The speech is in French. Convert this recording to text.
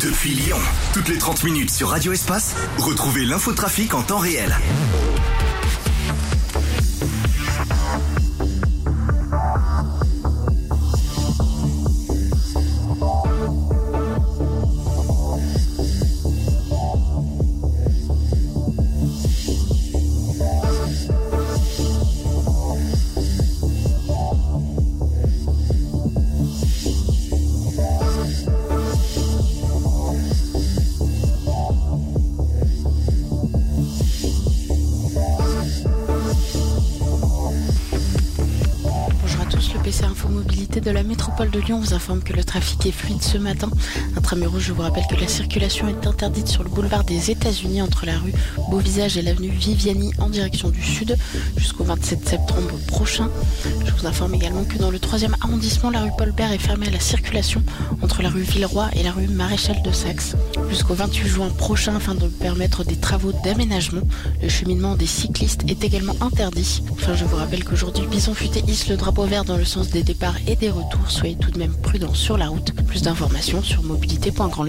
Depuis Lyon, toutes les 30 minutes sur Radio Espace, retrouvez l'infotrafic en temps réel. De la métropole de Lyon vous informe que le trafic est fluide ce matin. Intramuros, je vous rappelle que la circulation est interdite sur le boulevard des États-Unis entre la rue Beauvisage et l'avenue Viviani en direction du sud jusqu'au 27 septembre prochain. Je vous informe également que dans le 3e arrondissement, la rue Paul Bert est fermée à la circulation entre la rue Villeroy et la rue Maréchal de Saxe jusqu'au 28 juin prochain afin de permettre des travaux d'aménagement. Le cheminement des cyclistes est également interdit. Enfin, je vous rappelle qu'aujourd'hui, Bison Futé hisse le drapeau vert dans le sens des départs et des retours. Soyez tout de même prudents sur la route. Plus d'informations sur mobilité.grandlyon.fr.